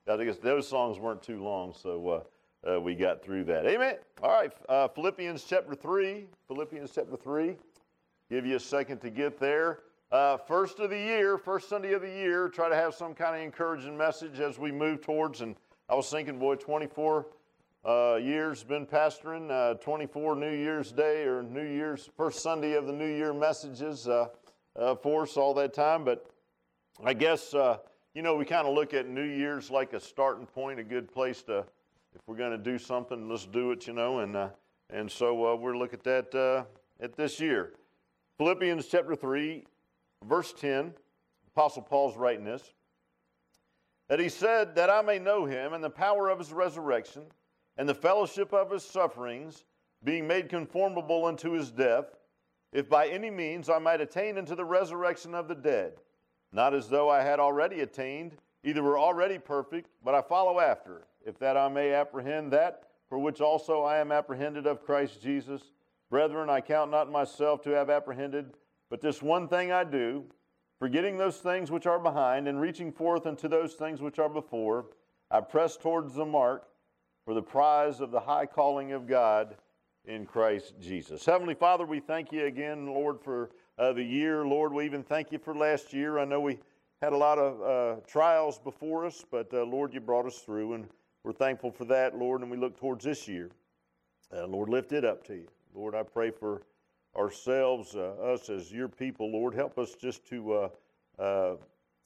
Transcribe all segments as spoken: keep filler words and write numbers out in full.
I guess those songs weren't too long, so uh, uh, we got through that. Amen. All right, uh, Philippians chapter three. Philippians chapter three. Give you a second to get there. Uh, first of the year, first Sunday of the year, try to have some kind of encouraging message as we move towards. And I was thinking, boy, twenty-four uh, years been pastoring, uh, twenty-four New Year's Day or New Year's, first Sunday of the New Year messages uh, uh, for us all that time. But I guess, uh, you know, we kind of look at New Year's like a starting point, a good place to, if we're going to do something, let's do it, you know. And uh, and so uh, we're looking at that uh, at this year. Philippians chapter three. Verse ten, Apostle Paul's writing this, that he said, that I may know him and the power of his resurrection and the fellowship of his sufferings, being made conformable unto his death, if by any means I might attain unto the resurrection of the dead. Not as though I had already attained, either were already perfect, but I follow after, if that I may apprehend that, for which also I am apprehended of Christ Jesus. Brethren, I count not myself to have apprehended, but this one thing I do, forgetting those things which are behind, and reaching forth unto those things which are before, I press towards the mark for the prize of the high calling of God in Christ Jesus. Heavenly Father, we thank you again, Lord, for uh, the year. Lord, we even thank you for last year. I know we had a lot of uh, trials before us, but uh, Lord, you brought us through, and we're thankful for that, Lord, and we look towards this year. Uh, Lord, lift it up to you. Lord, I pray for ourselves, uh, us as your people, Lord. Help us just to uh, uh, uh,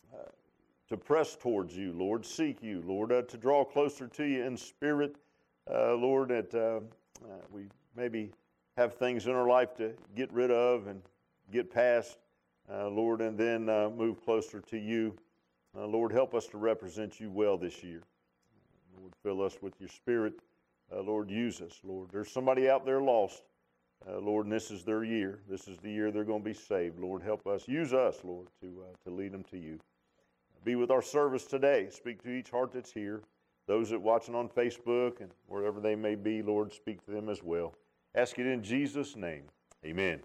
to press towards you, Lord. Seek you, Lord, uh, to draw closer to you in spirit, uh, Lord, that uh, uh, we maybe have things in our life to get rid of and get past, uh, Lord, and then uh, move closer to you. Uh, Lord, help us to represent you well this year. Lord, fill us with your spirit. Uh, Lord, use us, Lord. There's somebody out there lost. Uh, Lord, and this is their year. This is the year they're going to be saved. Lord, help us. Use us, Lord, to uh, to lead them to you. Be with our service today. Speak to each heart that's here. Those that are watching on Facebook and wherever they may be, Lord, speak to them as well. Ask it in Jesus' name. Amen.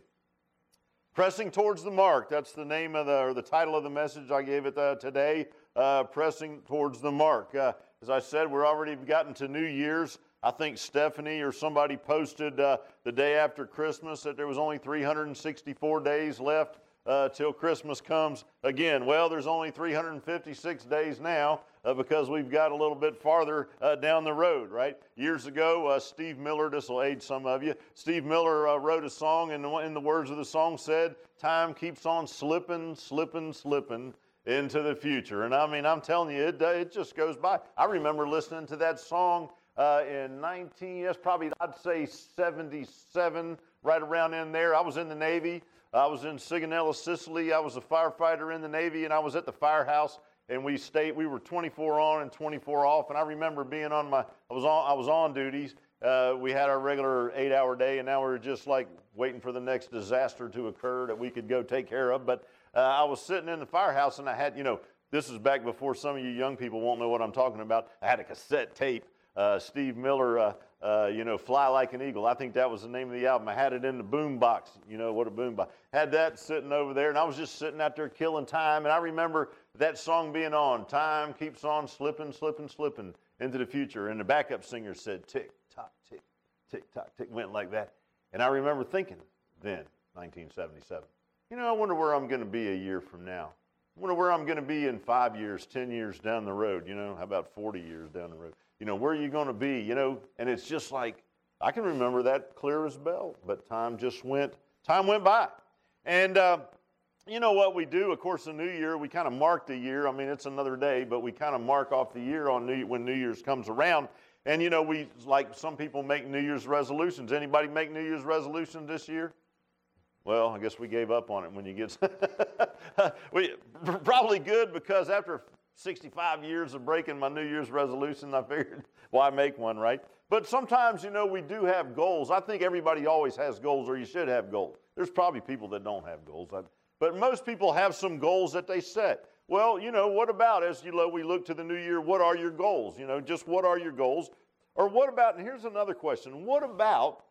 Pressing towards the mark. That's the name of the, or the title of the message I gave it uh, today. Uh, pressing towards the mark. Uh, as I said, we're already gotten to New Year's. I think Stephanie or somebody posted uh, the day after Christmas that there was only three hundred sixty-four days left uh, till Christmas comes again. Well, there's only three hundred fifty-six days now uh, because we've got a little bit farther uh, down the road, right? Years ago, uh, Steve Miller, this will age some of you, Steve Miller uh, wrote a song, and in the words of the song said, time keeps on slipping, slipping, slipping into the future. And I mean, I'm telling you, it, it just goes by. I remember listening to that song Uh, in nineteen, yes, probably I'd say seventy-seven, right around in there. I was in the Navy. I was in Sigonella, Sicily. I was a firefighter in the Navy, and I was at the firehouse. And we stayed. We were twenty-four on and twenty-four off. And I remember being on my. I was on. I was on duties. Uh, we had our regular eight-hour day, and now we we're just like waiting for the next disaster to occur that we could go take care of. But uh, I was sitting in the firehouse, and I had, you know, this is back before some of you young people won't know what I'm talking about. I had a cassette tape. Uh, Steve Miller, uh, uh, you know, Fly Like an Eagle. I think that was the name of the album. I had it in the boom box. You know what a boom box. Had that sitting over there, and I was just sitting out there killing time. And I remember that song being on. Time keeps on slipping, slipping, slipping into the future. And the backup singer said, tick, tock, tick, tick, tock, tick, went like that. And I remember thinking then, nineteen seventy-seven, you know, I wonder where I'm going to be a year from now. I wonder where I'm going to be in five years, ten years down the road. You know, how about forty years down the road? You know, where are you going to be, you know? And it's just like, I can remember that clear as bell, but time just went, time went by. And uh, you know what we do, of course, the New Year, we kind of mark the year. I mean, it's another day, but we kind of mark off the year on New, when New Year's comes around. And, you know, we, like some people make New Year's resolutions. Anybody make New Year's resolutions this year? Well, I guess we gave up on it when you get, we, probably good because after sixty-five years of breaking my New Year's resolution, I figured, why make one, right? But sometimes, you know, we do have goals. I think everybody always has goals, or you should have goals. There's probably people that don't have goals. But most people have some goals that they set. Well, you know, what about as you know, we look to the new year, what are your goals? You know, just what are your goals? Or what about, and here's another question, what about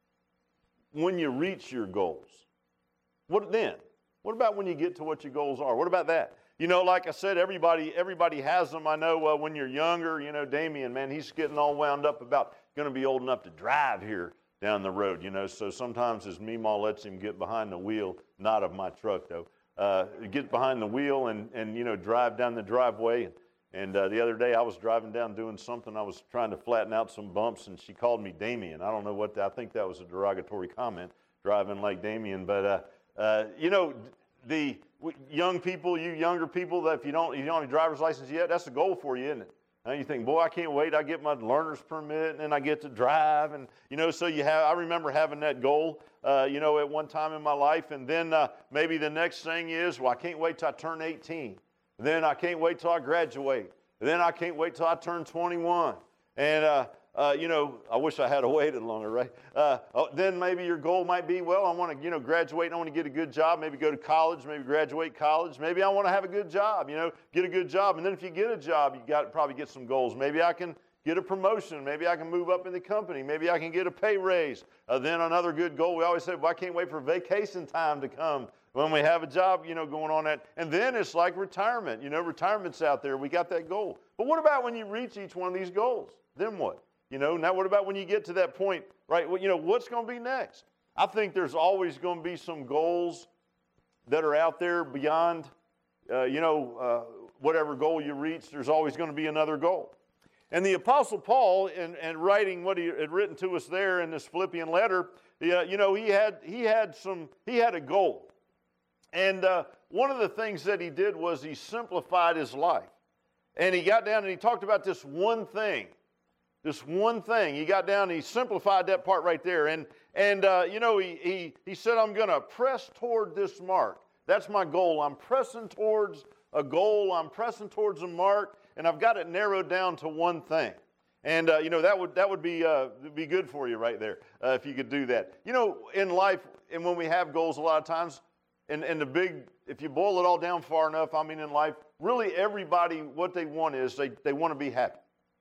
when you reach your goals? What then? What about when you get to what your goals are? What about that? you know, like I said, everybody everybody has them. I know uh, when you're younger, you know, Damien, man, he's getting all wound up about going to be old enough to drive here down the road, you know. So sometimes his meemaw lets him get behind the wheel, not of my truck, though. Uh, get behind the wheel and, and, you know, drive down the driveway. And, and uh, the other day I was driving down doing something. I was trying to flatten out some bumps, and she called me Damien. I don't know what, the, I think that was a derogatory comment, driving like Damien. But, uh, uh, you know, the young people, you younger people, that if you don't, you don't have a driver's license yet, that's a goal for you, isn't it? And you think, boy, I can't wait. I get my learner's permit, and then I get to drive. And, you know, so you have, I remember having that goal, uh, you know, at one time in my life. And then uh, maybe the next thing is, well, I can't wait till I turn eighteen. Then I can't wait till I graduate. Then I can't wait till I turn twenty-one. And, uh, uh, you know, I wish I had waited longer, right? Uh, oh, then maybe your goal might be, well, I want to, you know, graduate and I want to get a good job, maybe go to college, maybe graduate college. Maybe I want to have a good job, you know, get a good job. And then if you get a job, you got to probably get some goals. Maybe I can get a promotion. Maybe I can move up in the company. Maybe I can get a pay raise. Uh, then another good goal, we always say, well, I can't wait for vacation time to come when we have a job, you know, going on that. And then it's like retirement. You know, retirement's out there. We got that goal. But what about when you reach each one of these goals? Then what? You know, now what about when you get to that point, right? Well, you know, what's going to be next? I think there's always going to be some goals that are out there beyond, uh, you know, uh, whatever goal you reach. There's always going to be another goal. And the Apostle Paul, in, in writing what he had written to us there in this Philippian letter, uh, you know, he had he had some he had a goal, and uh, one of the things that he did was he simplified his life, and he got down and he talked about this one thing. This one thing. He got down and he simplified that part right there. And, and uh, you know, he, he, he said, I'm going to press toward this mark. That's my goal. I'm pressing towards a goal. I'm pressing towards a mark. And I've got it narrowed down to one thing. And, uh, you know, that would, that would be, uh, be good for you right there uh, if you could do that. You know, in life, and when we have goals a lot of times, and, and the big, if you boil it all down far enough, I mean, in life, really everybody, what they want is they, they want to be happy.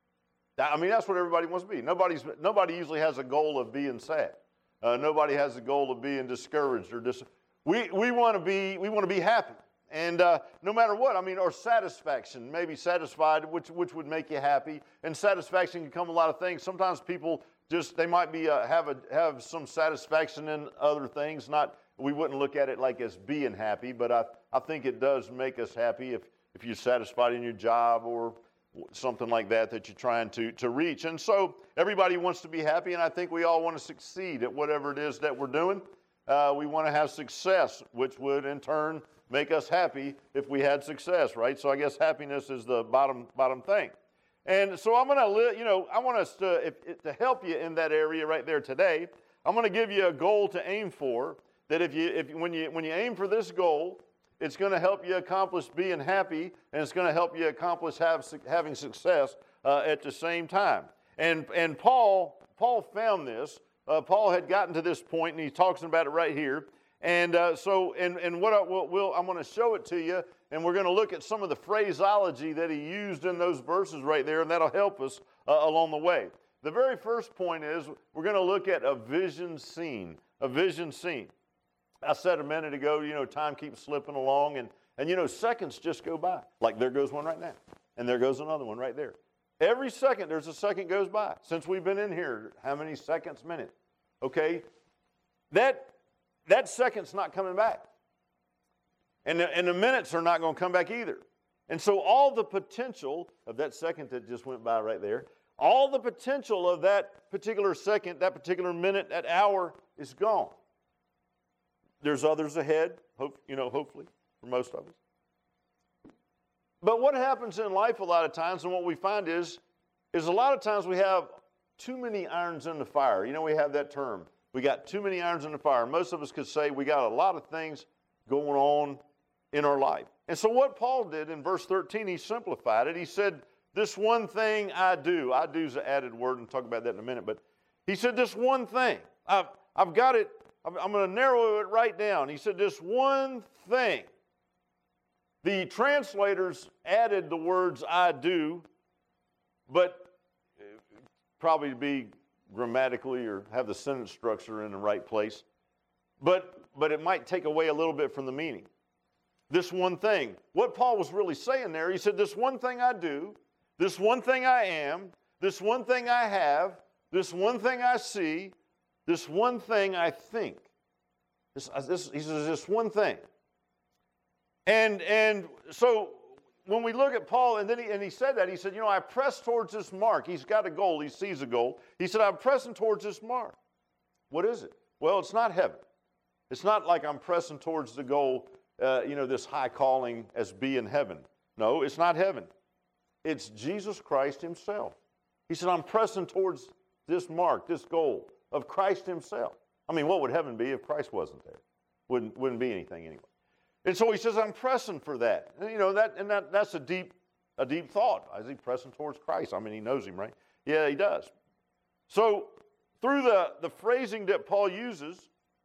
I mean, that's what everybody wants to be. Nobody's, nobody usually has a goal of being sad. Uh, nobody has a goal of being discouraged or dis. We we want to be we want to be happy, and uh, no matter what. I mean, or satisfaction, maybe satisfied, which which would make you happy. And satisfaction can come a lot of things. Sometimes people just they might be uh, have a have some satisfaction in other things. Not we wouldn't look at it like as being happy, but I I think it does make us happy if if you're satisfied in your job or something like that that you're trying to, to reach. And so everybody wants to be happy, and I think we all want to succeed at whatever it is that we're doing. Uh, we want to have success, which would in turn make us happy if we had success, right? So I guess happiness is the bottom bottom thing. And so I'm going to, you know, I want us to, if, if, to help you in that area right there today. I'm going to give you a goal to aim for. That if you, if when you when you aim for this goal, it's going to help you accomplish being happy, and it's going to help you accomplish have, having success uh, at the same time. And and Paul Paul found this. Uh, Paul had gotten to this point, and he's talking about it right here. And uh, so, and and what I will we'll, I'm going to show it to you, and we're going to look at some of the phraseology that he used in those verses right there, and that'll help us uh, along the way. The very first point is we're going to look at a vision seen. A vision seen. I said a minute ago, you know, time keeps slipping along, and, and, you know, seconds just go by. Like there goes one right now, and there goes another one right there. Every second, there's a second goes by. Since we've been in here, how many seconds, minutes? Okay? That, that second's not coming back. And the, and the minutes are not going to come back either. And so all the potential of that second that just went by right there, all the potential of that particular second, that particular minute, that hour is gone. There's others ahead, hope, you know, hopefully, for most of us. But what happens in life a lot of times, and what we find is, is a lot of times we have too many irons in the fire. You know, we have that term. We got too many irons in the fire. Most of us could say we got a lot of things going on in our life. And so what Paul did in verse thirteen, he simplified it. He said, this one thing I do. I do is an added word, and talk about that in a minute. But he said, this one thing. I've, I've got it. I'm going to narrow it right down. He said, this one thing. The translators added the words I do, but probably to be grammatically or have the sentence structure in the right place. But, but it might take away a little bit from the meaning. this one thing. What Paul was really saying there, he said, this one thing I do, this one thing I am, this one thing I have, this one thing I see, this one thing I think. This, this, he says, this one thing. And, and so when we look at Paul, and then he, and he said that, he said, you know, I press towards this mark. He's got a goal. He sees a goal. He said, I'm pressing towards this mark. What is it? Well, it's not heaven. It's not like I'm pressing towards the goal, uh, you know, this high calling as being heaven. No, it's not heaven. It's Jesus Christ himself. He said, I'm pressing towards this mark, this goal of Christ himself. I mean, what would heaven be if Christ wasn't there? Wouldn't, wouldn't be anything anyway. And so he says, I'm pressing for that. And, you know, that, and that, that's a deep, a deep thought. Is he pressing towards Christ? I mean, he knows him, right? Yeah, he does. So through the, the phrasing that Paul uses,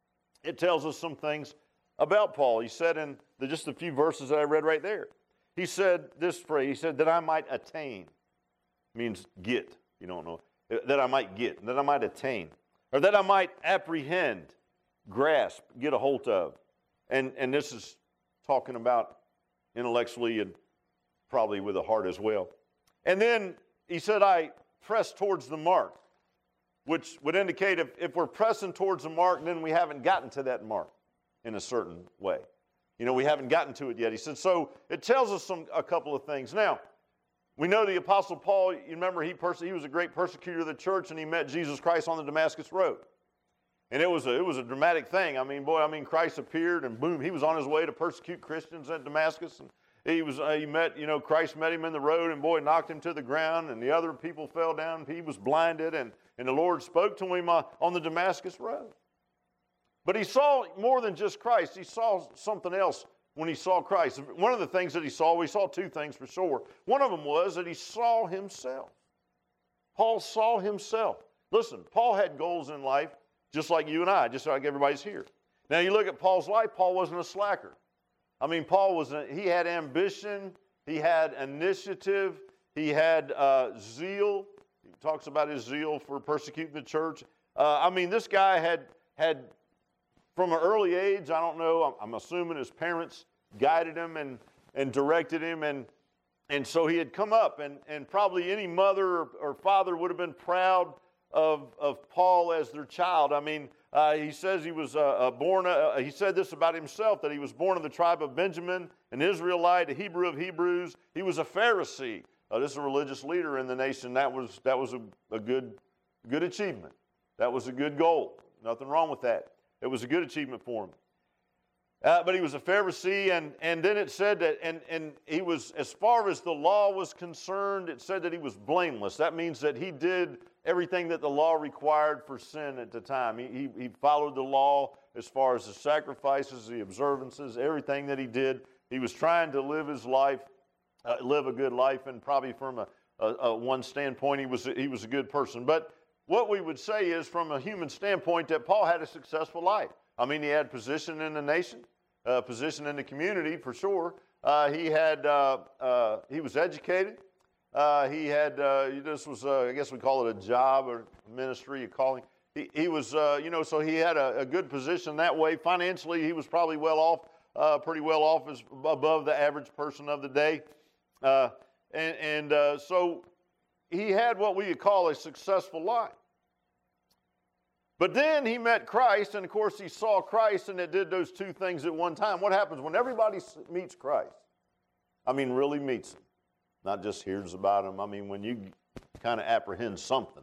it tells us some things about Paul. He said in the, just a few verses that I read right there, he said this phrase, he said, that I might attain, means get, you don't know, that I might get, that I might attain, or that I might apprehend, grasp, get a hold of. And, and this is talking about intellectually and probably with the heart as well. And then he said, I press towards the mark, which would indicate if, if we're pressing towards the mark, then we haven't gotten to that mark in a certain way. You know, we haven't gotten to it yet. He said, so it tells us some a couple of things. Now, we know the Apostle Paul, you remember he, pers- he was a great persecutor of the church, and he met Jesus Christ on the Damascus Road. And it was a, it was a dramatic thing. I mean, boy, I mean, Christ appeared, and boom, he was on his way to persecute Christians at Damascus. And he was, uh, he met, you know, Christ met him in the road, and boy, knocked him to the ground, and the other people fell down. He was blinded, and, and the Lord spoke to him uh, on the Damascus Road. But he saw more than just Christ. He saw something else when he saw Christ. One of the things that he saw, we saw two things for sure. One of them was that he saw himself. Paul saw himself. Listen, Paul had goals in life just like you and I, just like everybody's here. Now you look at Paul's life, Paul wasn't a slacker. I mean, Paul was, a, he had ambition, he had initiative, he had uh, zeal. He talks about his zeal for persecuting the church. Uh, I mean, this guy had, had, from an early age, I don't know, I'm, I'm assuming his parents guided him and, and directed him, and, and so he had come up, and, and probably any mother or, or father would have been proud of, of Paul as their child. I mean, uh, he says he was uh, uh, born, uh, he said this about himself, that he was born of the tribe of Benjamin, an Israelite, a Hebrew of Hebrews. He was a Pharisee. Uh, this is a religious leader in the nation. That was, that was a, a good, good achievement. That was a good goal. Nothing wrong with that. It was a good achievement for him. Uh, but he was a Pharisee, and, and then it said that, and, and he was, as far as the law was concerned, it said that he was blameless. That means that he did everything that the law required for sin at the time. He, he, he followed the law as far as the sacrifices, the observances, everything that he did. He was trying to live his life, uh, live a good life, and probably from a, a, a one standpoint, he was, he was a good person. But what we would say is, from a human standpoint, that Paul had a successful life. I mean, he had position in the nation, uh, position in the community for sure. Uh, he had, uh, uh, he was educated. Uh, he had, uh, this was, uh, I guess we call it a job or ministry, a calling. He, he was, uh, you know, so he had a, a good position that way. Financially, he was probably well off, uh, pretty well off, as above the average person of the day. Uh, and and uh, so he had what we would call a successful life. But then he met Christ, and of course he saw Christ, and it did those two things at one time. What happens when everybody meets Christ? I mean, really meets him. Not just hears about him. I mean, when you kind of apprehend something,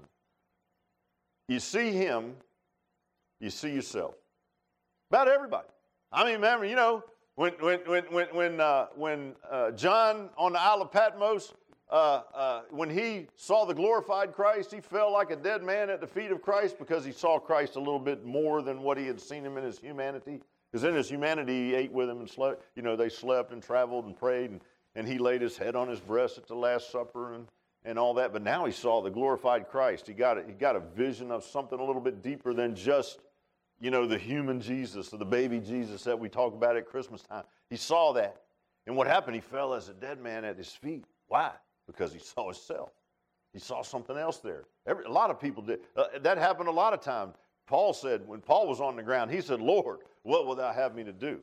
you see him, you see yourself. About everybody. I mean, remember, you know, when when when when when uh, when uh, John on the Isle of Patmos, uh, uh, when he saw the glorified Christ, he fell like a dead man at the feet of Christ because he saw Christ a little bit more than what he had seen him in his humanity. Because in his humanity, he ate with him and slept. You know, they slept and traveled and prayed, and, and he laid his head on his breast at the Last Supper and, and all that. But now he saw the glorified Christ. He got a, he got a vision of something a little bit deeper than just, you know, the human Jesus or the baby Jesus that we talk about at Christmas time. He saw that. And what happened? He fell as a dead man at his feet. Why? Because he saw himself. He saw something else there. Every, a lot of people did. Uh, that happened a lot of times. Paul said, when Paul was on the ground, he said, Lord, what will thou have me to do?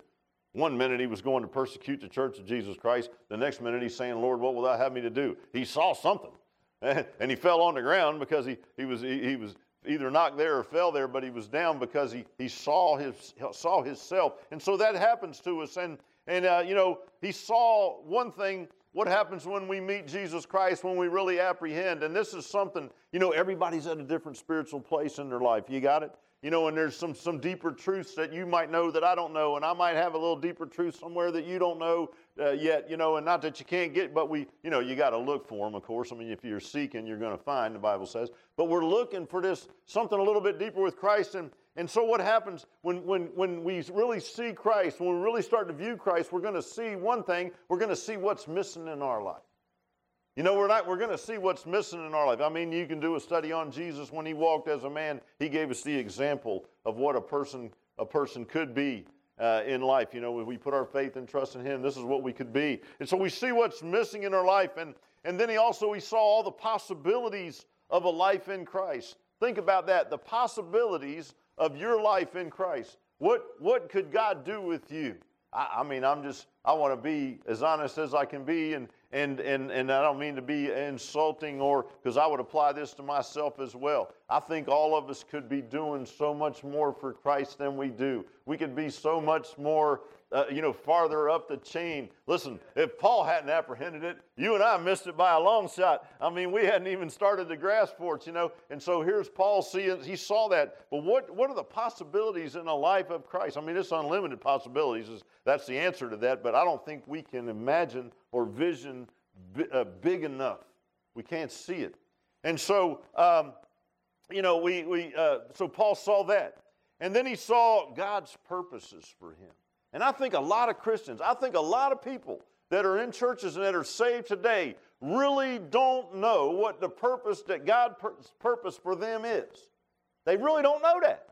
One minute he was going to persecute the church of Jesus Christ. The next minute he's saying, Lord, what will thou have me to do? He saw something. And he fell on the ground because he, he, was, he, he was either knocked there or fell there, but he was down because he, he saw his saw himself. And so that happens to us. And, and uh, you know, he saw one thing, what happens when we meet Jesus Christ, when we really apprehend. And this is something, you know, everybody's at a different spiritual place in their life. You got it? You know, and there's some, some deeper truths that you might know that I don't know, and I might have a little deeper truth somewhere that you don't know uh, yet, you know, and not that you can't get, but we, you know, you got to look for them, of course. I mean, if you're seeking, you're going to find, the Bible says. But we're looking for this, something a little bit deeper with Christ. And, and so what happens when, when, when we really see Christ, when we really start to view Christ, we're going to see one thing, we're going to see what's missing in our life. You know, we're not, we're going to see what's missing in our life. I mean, you can do a study on Jesus when he walked as a man. He gave us the example of what a person, a person could be uh, in life. You know, when we put our faith and trust in him, this is what we could be. And so we see what's missing in our life. And, and then he also, he saw all the possibilities of a life in Christ. Think about that, the possibilities of your life in Christ. What, what could God do with you? I, I mean, I'm just, I want to be as honest as I can be, and And, and, and I don't mean to be insulting, or because I would apply this to myself as well. I think all of us could be doing so much more for Christ than we do. We could be so much more, uh, you know, farther up the chain. Listen, if Paul hadn't apprehended it, you and I missed it by a long shot. I mean, we hadn't even started to grasp for it, you know. And so here's Paul seeing, he saw that. But what, what are the possibilities in the life of Christ? I mean, it's unlimited possibilities. That's the answer to that. But I don't think we can imagine or vision uh, big enough. We can't see it. And so, um, you know, we, we uh, so Paul saw that. And then he saw God's purposes for him. And I think a lot of Christians, I think a lot of people that are in churches and that are saved today really don't know what the purpose that God's purpose for them is. They really don't know that.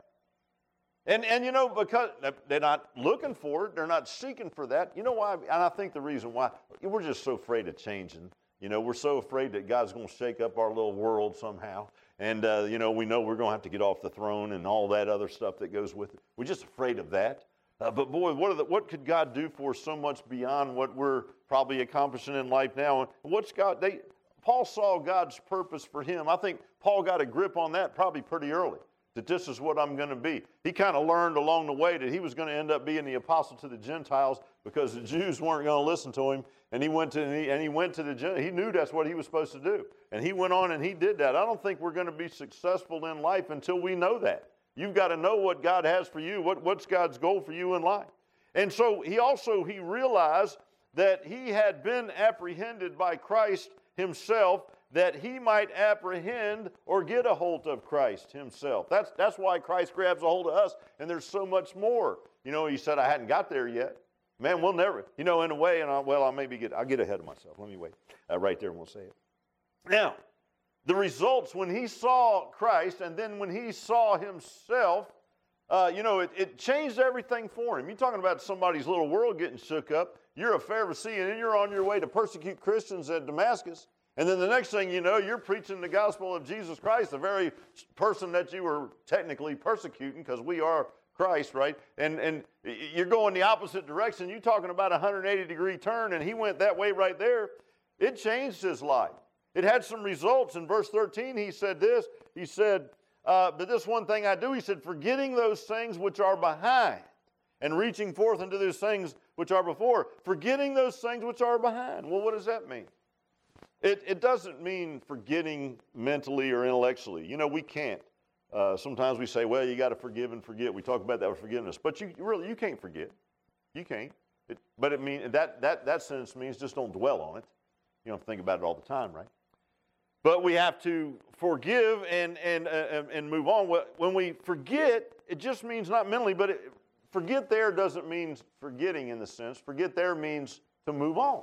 And, and you know, because they're not looking for it, they're not seeking for that. You know why? And I think the reason why, we're just so afraid of changing. You know, we're so afraid that God's going to shake up our little world somehow. And, uh, you know, we know we're going to have to get off the throne and all that other stuff that goes with it. We're just afraid of that. Uh, but boy, what, are the, what could God do for us so much beyond what we're probably accomplishing in life now? And what's God, they, Paul saw God's purpose for him. I think Paul got a grip on that probably pretty early, that this is what I'm going to be. He kind of learned along the way that he was going to end up being the apostle to the Gentiles because the Jews weren't going to listen to him. And he went to and he, and he went to the Gentiles. He knew that's what he was supposed to do. And he went on and he did that. I don't think we're going to be successful in life until we know that. You've got to know what God has for you. What, what's God's goal for you in life? And so he also, he realized that he had been apprehended by Christ himself, that he might apprehend or get a hold of Christ himself. That's, that's why Christ grabs a hold of us, and there's so much more. You know, he said, I hadn't got there yet. Man, we'll never, you know, in a way, and I, well, I'll maybe get, I'll get ahead of myself. Let me wait uh, right there and we'll say it. Now, the results when he saw Christ and then when he saw himself, uh, you know, it, it changed everything for him. You're talking about somebody's little world getting shook up. You're a Pharisee and then you're on your way to persecute Christians at Damascus. And then the next thing you know, you're preaching the gospel of Jesus Christ, the very person that you were technically persecuting, because we are Christ, right? And, and you're going the opposite direction. You're talking about a one hundred eighty degree turn, and he went that way right there. It changed his life. It had some results. In verse thirteen, he said this. He said, uh, but this one thing I do, he said, forgetting those things which are behind and reaching forth into those things which are before. Forgetting those things which are behind. Well, what does that mean? It, it doesn't mean forgetting mentally or intellectually. You know, we can't. Uh, sometimes we say, well, you got to forgive and forget. We talk about that with forgiveness. But you really, you can't forget. You can't. It, but it mean, that, that, that sentence means just don't dwell on it. You don't think about it all the time, right? But we have to forgive and, and, uh, and move on. When we forget, it just means not mentally, but it, forget there doesn't mean forgetting in the sense. Forget there means to move on.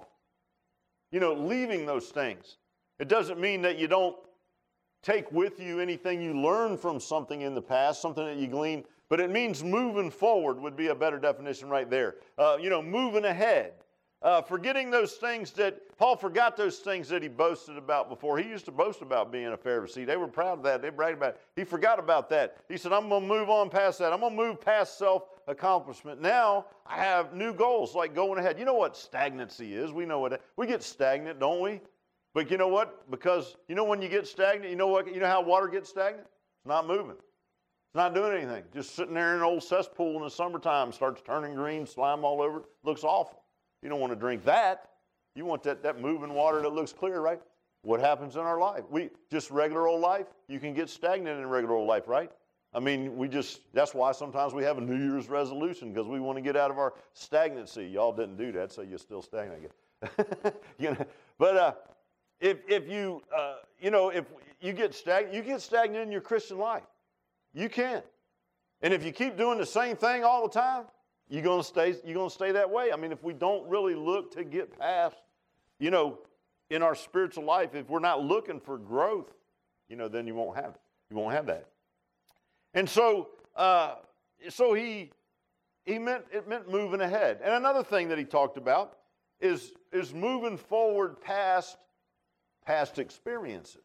You know, leaving those things. It doesn't mean that you don't take with you anything you learned from something in the past, something that you gleaned, but it means moving forward would be a better definition right there. Uh, you know, moving ahead. Uh, forgetting those things that, Paul forgot those things that he boasted about before. He used to boast about being a Pharisee. They were proud of that. They bragged about it. He forgot about that. He said, I'm going to move on past that. I'm going to move past self, accomplishment. Now I have new goals, like going ahead. You know what stagnancy is? We know what we get stagnant, don't we? But you know what? Because you know when you get stagnant, you know what? You know how water gets stagnant? It's not moving. It's not doing anything. Just sitting there in an old cesspool in the summertime, starts turning green, slime all over it. Looks awful. You don't want to drink that. You want that, that moving water that looks clear, right? What happens in our life? We just regular old life. You can get stagnant in regular old life, right? I mean, we just, that's why sometimes we have a New Year's resolution, because we want to get out of our stagnancy. Y'all didn't do that, so you're still stagnant, I guess. you know, but uh, if, if you, uh, you know, if you get stagnant, you get stagnant in your Christian life. You can. And if you keep doing the same thing all the time, you're going to stay, you're going to stay that way. I mean, if we don't really look to get past, you know, in our spiritual life, if we're not looking for growth, you know, then you won't have it. You won't have that. And so, uh, so he, he meant, it meant moving ahead. And another thing that he talked about is, is moving forward past, past experiences.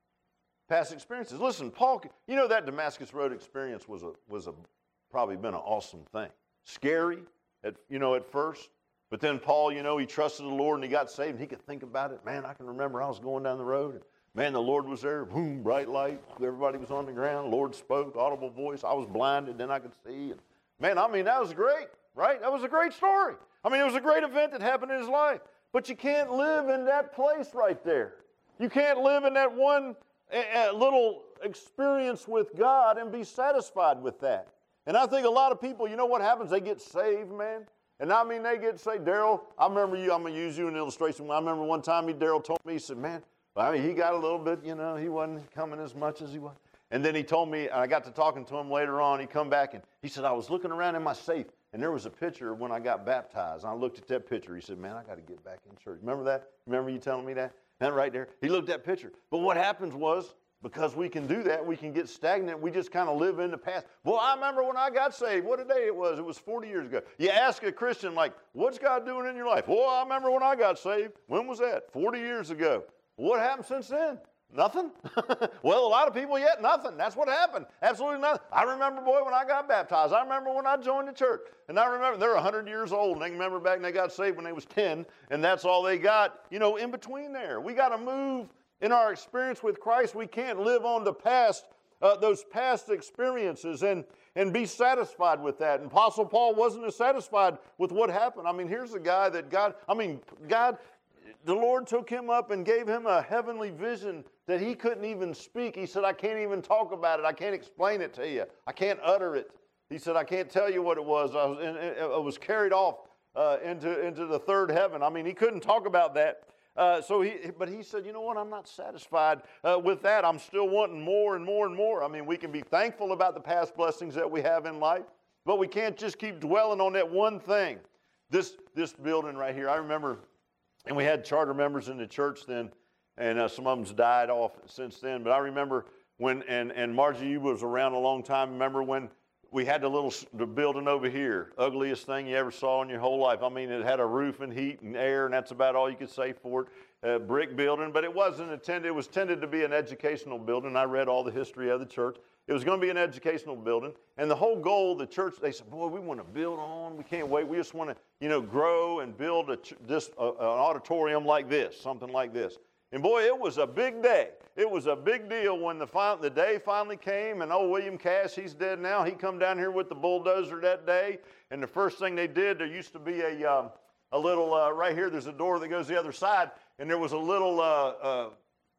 Past experiences. Listen, Paul, you know that Damascus Road experience was a, was a, probably been an awesome thing. Scary, at, you know, at first. But then Paul, you know, he trusted the Lord and he got saved and he could think about it. Man, I can remember I was going down the road and man, the Lord was there. Boom, bright light. Everybody was on the ground. Lord spoke, audible voice. I was blinded, then I could see. And man, I mean, that was great, right? That was a great story. I mean, it was a great event that happened in his life. But you can't live in that place right there. You can't live in that one uh, little experience with God and be satisfied with that. And I think a lot of people, you know what happens? They get saved, man. And I mean, they get saved. Daryl, I remember you, I'm going to use you in an illustration. I remember one time he, Daryl told me, he said, man, I mean, he got a little bit, you know, he wasn't coming as much as he was. And then he told me, and I got to talking to him later on, he come back and he said, I was looking around in my safe, and there was a picture when I got baptized. And I looked at that picture. He said, man, I got to get back in church. Remember that? Remember you telling me that? That right there. He looked at that picture. But what happens was, because we can do that, we can get stagnant. We just kind of live in the past. Well, I remember when I got saved. What a day it was. It was forty years ago. You ask a Christian, like, what's God doing in your life? Well, I remember when I got saved. When was that? forty years ago. What happened since then? Nothing. Well, a lot of people yet, nothing. That's what happened. Absolutely nothing. I remember, boy, when I got baptized. I remember when I joined the church. And I remember they're one hundred years old. And they remember back when they got saved when they was ten. And that's all they got, you know, in between there. We got to move in our experience with Christ. We can't live on the past, uh, those past experiences and, and be satisfied with that. And Apostle Paul wasn't as satisfied with what happened. I mean, here's a guy that God, I mean, God, the Lord took him up and gave him a heavenly vision that he couldn't even speak. He said, I can't even talk about it. I can't explain it to you. I can't utter it. He said, I can't tell you what it was. I was, I was carried off uh, into, into the third heaven. I mean, he couldn't talk about that. Uh, so he, but he said, you know what, I'm not satisfied uh, with that. I'm still wanting more and more and more. I mean, we can be thankful about the past blessings that we have in life, but we can't just keep dwelling on that one thing. This, this building right here, I remember, and we had charter members in the church then, and uh, some of them's died off since then, but I remember when, and, and Margie, you was around a long time, remember when we had the little the building over here, ugliest thing you ever saw in your whole life. I mean, it had a roof and heat and air, and that's about all you could say for it. A brick building, but it wasn't intended. It was intended to be an educational building. I read all the history of the church. It was going to be an educational building, and the whole goal of the church, they said, boy, we want to build on. We can't wait. We just want to, you know, grow and build a, this, a, an auditorium like this, something like this. And boy, it was a big day. It was a big deal when the, final, the day finally came, and old William Cash, he's dead now. He come down here with the bulldozer that day, and the first thing they did, there used to be a, um, a little, uh, right here, there's a door that goes the other side, and there was a little uh, uh,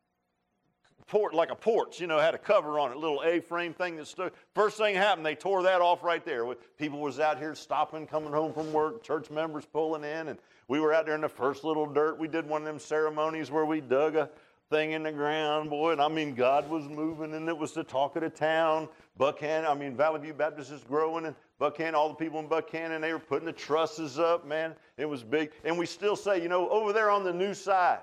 port, like a porch, you know, had a cover on it, a little A-frame thing that stood. First thing happened, they tore that off right there. People was out here stopping, coming home from work, church members pulling in, and we were out there in the first little dirt. We did one of them ceremonies where we dug a thing in the ground, boy, and I mean, God was moving, and it was the talk of the town. Buckhannon, I mean, Valley View Baptist is growing, and Buckhannon, all the people in Buckhannon, they were putting the trusses up, man. It was big, and we still say, you know, over there on the new side,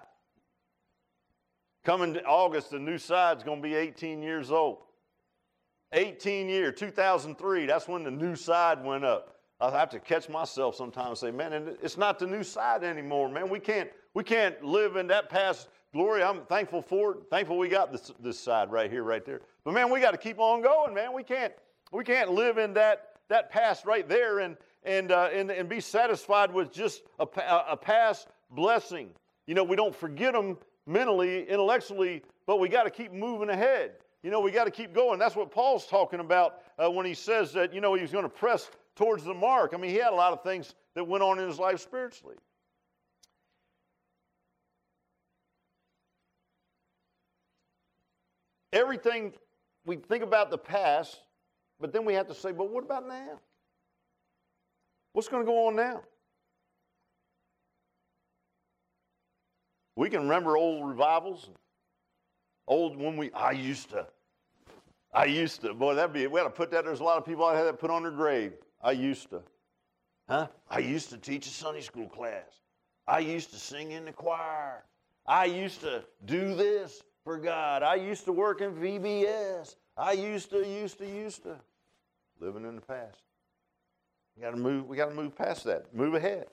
coming to August, the new side's going to be eighteen years old. eighteen years, two thousand three, that's when the new side went up. I have to catch myself sometimes and say, man, it's not the new side anymore, man. We can't, we can't live in that past glory. I'm thankful for it. Thankful we got this, this side right here, right there. But man, we got to keep on going, man. We can't, we can't live in that, that past right there and, and, uh, and, and be satisfied with just a, a past blessing. You know, we don't forget them mentally, intellectually, but we got to keep moving ahead. You know, we got to keep going. That's what Paul's talking about uh, when he says that, you know, he was going to press towards the mark. I mean, he had a lot of things that went on in his life spiritually. Everything, we think about the past, but then we have to say, but what about now? What's going to go on now? We can remember old revivals, old when we, I used to, I used to, boy, that'd be, we had to put that, there's a lot of people out there that put on their grave. I used to, huh? I used to teach a Sunday school class. I used to sing in the choir. I used to do this for God. I used to work in V B S. I used to, used to, used to. Living in the past. We got to move, we got to move past that, move ahead.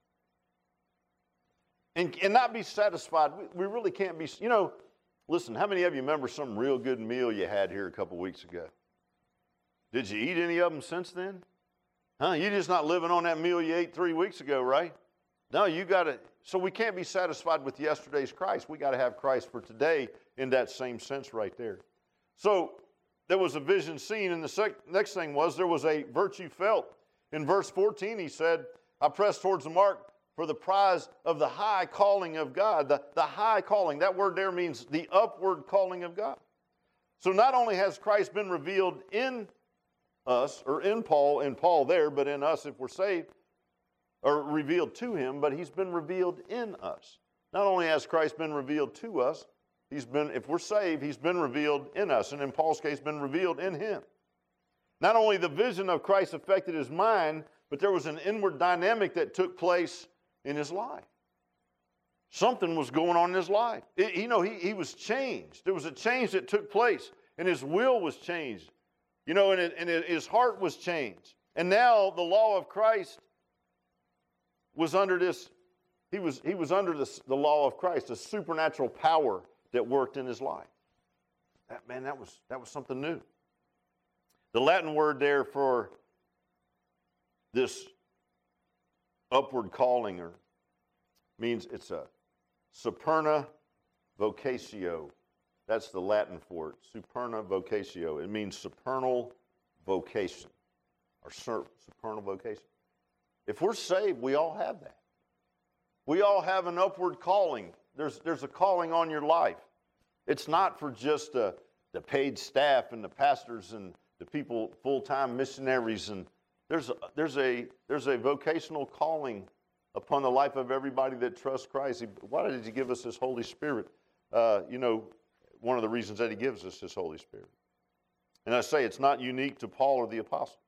And, and not be satisfied. We, we really can't be, you know, listen, how many of you remember some real good meal you had here a couple weeks ago? Did you eat any of them since then? Huh? You're just not living on that meal you ate three weeks ago, right? No, you got to, so we can't be satisfied with yesterday's Christ. We got to have Christ for today in that same sense right there. So there was a vision seen, and the sec- next thing was there was a virtue felt. In verse fourteen, he said, I press towards the mark for the prize of the high calling of God. The, the high calling, that word there means the upward calling of God. So not only has Christ been revealed in us, or in Paul, in Paul there, but in us if we're saved, or revealed to him, but he's been revealed in us. Not only has Christ been revealed to us, he's been, if we're saved, he's been revealed in us, and in Paul's case, been revealed in him. Not only the vision of Christ affected his mind, but there was an inward dynamic that took place in his life. Something was going on in his life. It, you know, he, he was changed. There was a change that took place, and his will was changed. You know, and, it, and it, his heart was changed. And now the law of Christ was under this, he was, he was under this, the law of Christ, a supernatural power that worked in his life. That, man, that was, that was something new. The Latin word there for this upward calling or means it's a superna vocatio. That's the Latin for it, superna vocatio. It means supernal vocation or supernal vocation. If we're saved, we all have that. We all have an upward calling. There's, there's a calling on your life. It's not for just uh, the paid staff and the pastors and the people, full-time missionaries. And there's a, there's a, there's a vocational calling upon the life of everybody that trusts Christ. He, why did he give us his Holy Spirit? Uh, you know, one of the reasons that he gives us his Holy Spirit. And I say it's not unique to Paul or the apostles.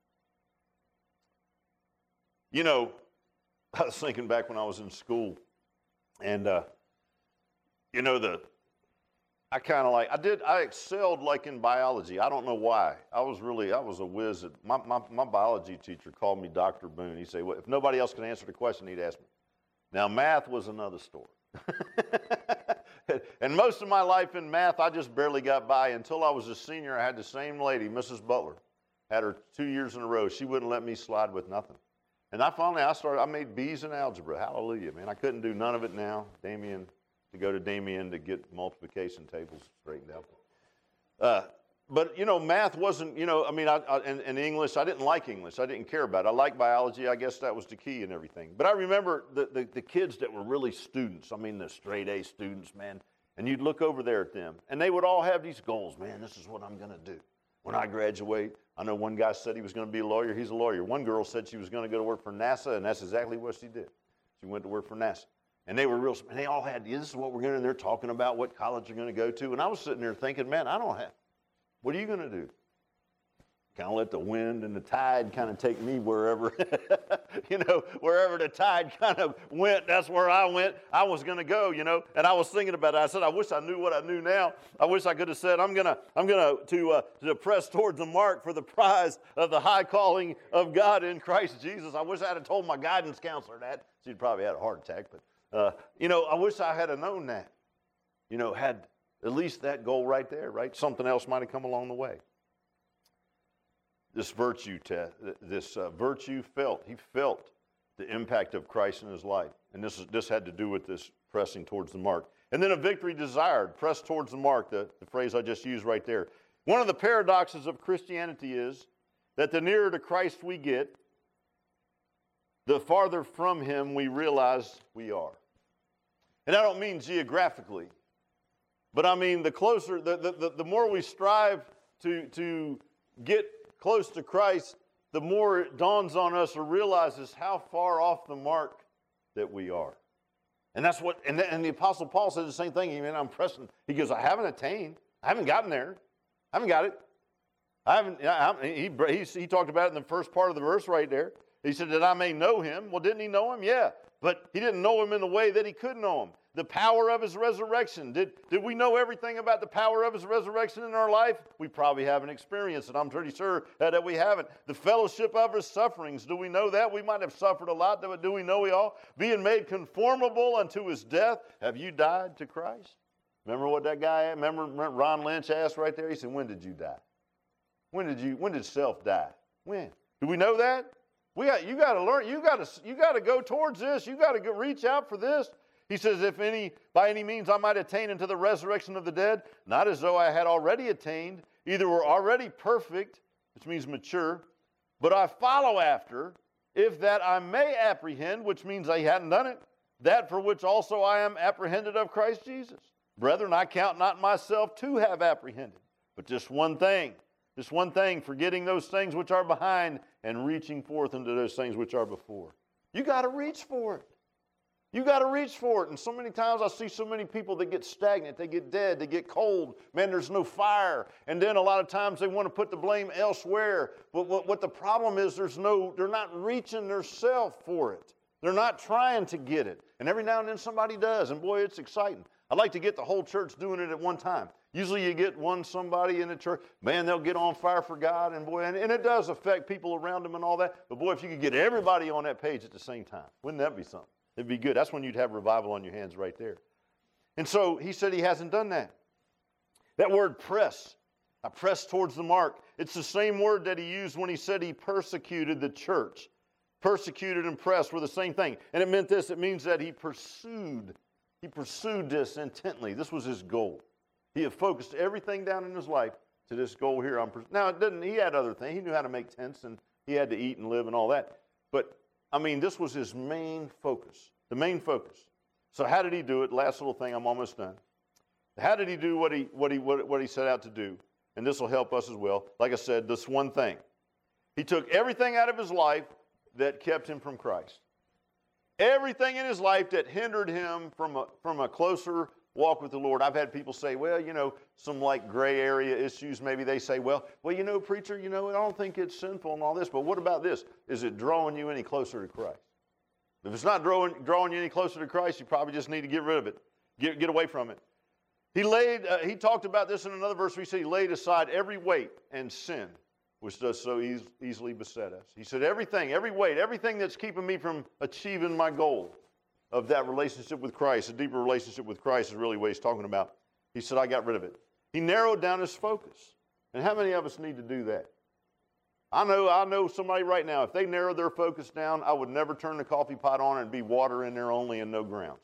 You know, I was thinking back when I was in school, and, uh, you know, the I kind of like, I did, I excelled like in biology. I don't know why. I was really, I was a whiz. At, my, my, my biology teacher called me Doctor Boone. He'd say, well, if nobody else can answer the question, he'd ask me. Now, math was another story. And most of my life in math, I just barely got by. Until I was a senior, I had the same lady, Missus Butler. Had her two years in a row. She wouldn't let me slide with nothing. And I finally, I started, I made B's in algebra. Hallelujah, man. I couldn't do none of it now. Damien, to go to Damien to get multiplication tables straightened out. Uh, but, you know, math wasn't, you know, I mean, I, I, and, and English, I didn't like English. I didn't care about it. I liked biology. I guess that was the key and everything. But I remember the, the, the kids that were really students, I mean, the straight A students, man, and you'd look over there at them, and they would all have these goals. Man, this is what I'm going to do when I graduate. I know one guy said he was going to be a lawyer. He's a lawyer. One girl said she was going to go to work for NASA, and that's exactly what she did. She went to work for NASA. And they were real, and they all had, this is what we're going to, and they're talking about what college they're going to go to. And I was sitting there thinking, man, I don't have, what are you going to do? Kind of let the wind and the tide kind of take me wherever, you know, wherever the tide kind of went, that's where I went. I was going to go, you know, and I was thinking about it. I said, I wish I knew what I knew now. I wish I could have said, I'm going to, I'm going to, to, uh, to press towards the mark for the prize of the high calling of God in Christ Jesus. I wish I had told my guidance counselor that. She'd probably had a heart attack, but, uh, you know, I wish I had known that, you know, had at least that goal right there, right? Something else might have come along the way. this virtue test, this uh, virtue felt. He felt the impact of Christ in his life. And this, is, this had to do with this pressing towards the mark. And then a victory desired, press towards the mark, the, the phrase I just used right there. One of the paradoxes of Christianity is that the nearer to Christ we get, the farther from him we realize we are. And I don't mean geographically, but I mean the closer, the, the, the more we strive to, to get close to Christ, the more it dawns on us or realizes how far off the mark that we are. And that's what, and the, and the Apostle Paul said the same thing. He, I'm pressing. He goes, I haven't attained. I haven't gotten there. I haven't got it. I haven't, I, he, he, he talked about it in the first part of the verse right there. He said that I may know him. Well, didn't he know him? Yeah. But he didn't know him in the way that he could know him. The power of his resurrection. Did, did we know everything about the power of his resurrection in our life? We probably haven't experienced it. I'm pretty sure that, that we haven't. The fellowship of his sufferings. Do we know that? We might have suffered a lot, but do we know we all? Being made conformable unto his death. Have you died to Christ? Remember what that guy, remember Ron Lynch asked right there? He said, when did you die? When did you, when did self die? When? Do we know that? We got, you got to learn, you got to, you got to go towards this. You got to go reach out for this. He says, if any, by any means I might attain unto the resurrection of the dead, not as though I had already attained, either were already perfect, which means mature, but I follow after, if that I may apprehend, which means I hadn't done it, that for which also I am apprehended of Christ Jesus. Brethren, I count not myself to have apprehended, but just one thing, just one thing, forgetting those things which are behind and reaching forth into those things which are before. You got to reach for it. You got to reach for it. And so many times I see so many people that get stagnant, they get dead, they get cold. Man, there's no fire. And then a lot of times they want to put the blame elsewhere. But what, what the problem is, there's no, they're not reaching themselves for it. They're not trying to get it. And every now and then somebody does. And boy, it's exciting. I'd like to get the whole church doing it at one time. Usually you get one somebody in the church, man, they'll get on fire for God. And boy, and, and it does affect people around them and all that. But boy, if you could get everybody on that page at the same time, wouldn't that be something? It'd be good. That's when you'd have revival on your hands right there. And so he said he hasn't done that. That word press, I press towards the mark. It's the same word that he used when he said he persecuted the church. Persecuted and pressed were the same thing. And it meant this. It means that he pursued. He pursued this intently. This was his goal. He had focused everything down in his life to this goal here. I'm now, it didn't, he had other things. He knew how to make tents and he had to eat and live and all that. But I mean, this was his main focus, the main focus. So how did he do it? Last little thing, I'm almost done. How did he do what he, what he, what, what he set out to do? And this will help us as well. Like I said, this one thing. He took everything out of his life that kept him from Christ. Everything in his life that hindered him from a, from a closer walk with the Lord. I've had people say, well, you know, some like gray area issues. Maybe they say, well, well, you know, preacher, you know, I don't think it's sinful and all this, but what about this? Is it drawing you any closer to Christ? If it's not drawing, drawing you any closer to Christ, you probably just need to get rid of it. Get, get away from it. He laid, uh, he talked about this in another verse. He said he laid aside every weight and sin, which does so eas- easily beset us. He said everything, every weight, everything that's keeping me from achieving my goal of that relationship with Christ, a deeper relationship with Christ is really what he's talking about. He said, I got rid of it. He narrowed down his focus. And how many of us need to do that? I know, I know somebody right now, if they narrowed their focus down, I would never turn the coffee pot on and be water in there only and no grounds.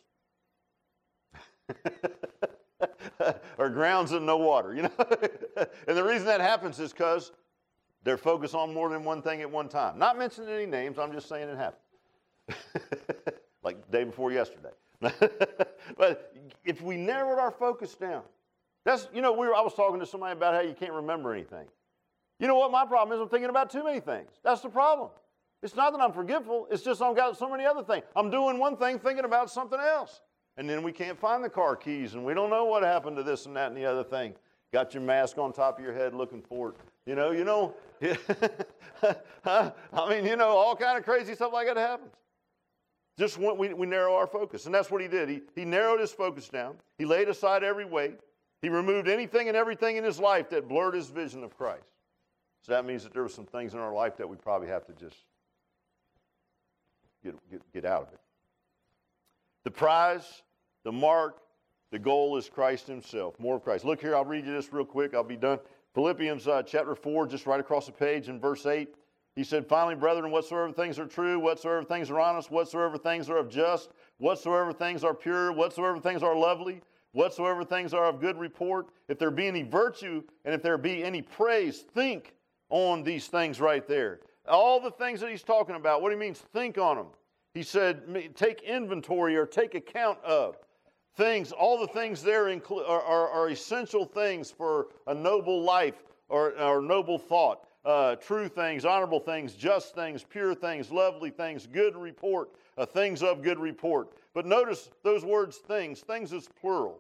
Or grounds and no water, you know. And the reason that happens is because they're focused on more than one thing at one time. Not mentioning any names, I'm just saying it happened. Like the day before yesterday. But if we narrowed our focus down, that's, you know, we were, I was talking to somebody about how you can't remember anything. You know what my problem is? I'm thinking about too many things. That's the problem. It's not that I'm forgetful. It's just I've got so many other things. I'm doing one thing, thinking about something else. And then we can't find the car keys, and we don't know what happened to this and that and the other thing. Got your mask on top of your head looking for it. You know, you know, I mean, you know, all kind of crazy stuff like that happens. Just when we, we narrow our focus. And that's what he did. He, he narrowed his focus down. He laid aside every weight. He removed anything and everything in his life that blurred his vision of Christ. So that means that there were some things in our life that we probably have to just get, get, get out of it. The prize, the mark, the goal is Christ himself. More of Christ. Look here, I'll read you this real quick. I'll be done. Philippians uh, chapter four, just right across the page in verse eight, he said, finally, brethren, whatsoever things are true, whatsoever things are honest, whatsoever things are of just, whatsoever things are pure, whatsoever things are lovely, whatsoever things are of good report, if there be any virtue and if there be any praise, think on these things right there. All the things that he's talking about, what he means, think on them. He said, take inventory or take account of things. All the things there include, are, are, are essential things for a noble life or, or noble thought. Uh, true things, honorable things, just things, pure things, lovely things, good report, uh, things of good report. But notice those words, things. Things is plural.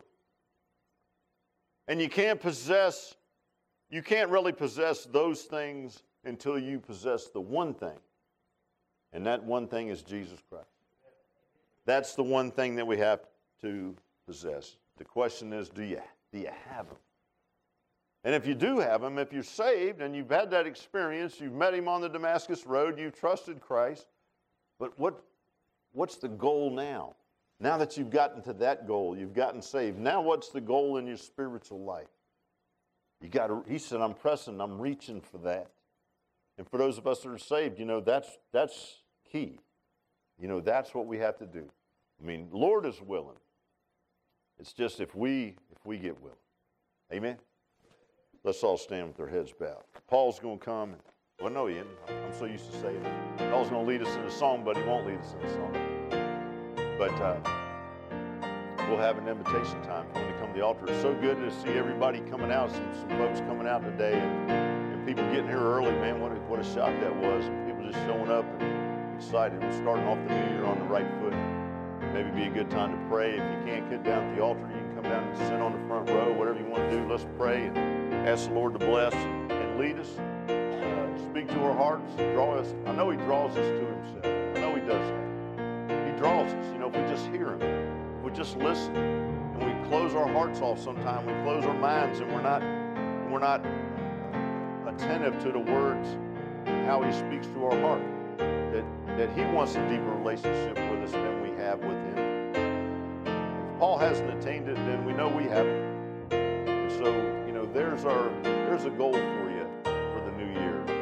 And you can't possess, you can't really possess those things until you possess the one thing. And that one thing is Jesus Christ. That's the one thing that we have to possess. The question is, do you, do you have him? And if you do have him, if you're saved and you've had that experience, you've met him on the Damascus Road, you've trusted Christ, but what, what's the goal now? Now that you've gotten to that goal, you've gotten saved, now what's the goal in your spiritual life? You got to, he said, I'm pressing, I'm reaching for that. And for those of us that are saved, you know, that's, that's key. You know, that's what we have to do. I mean, Lord is willing. It's just if we, if we get willing. Amen? Let's all stand with our heads bowed. Paul's going to come. And, well, no, he isn't. I'm so used to saying it. Paul's going to lead us in a song, but he won't lead us in a song. But uh, we'll have an invitation time for him to come to the altar. It's so good to see everybody coming out, some, some folks coming out today, and, and people getting here early. Man, what a, what a shock that was. And people just showing up and excited. We're starting off the new year on the right foot. Maybe be a good time to pray. If you can't get down to the altar, you can come down and sit on the front row, whatever you want to do. Let's pray and ask the Lord to bless and lead us, uh, speak to our hearts, draw us. I know he draws us to himself. I know he does that. He draws us. You know, if we just hear him, if we just listen, and we close our hearts off sometime, we close our minds, and we're not, we're not attentive to the words, how he speaks to our heart, that, that he wants a deeper relationship with us than we have with him. If Paul hasn't attained it, then we know we haven't. And so, there's our there's a goal for you for the new year.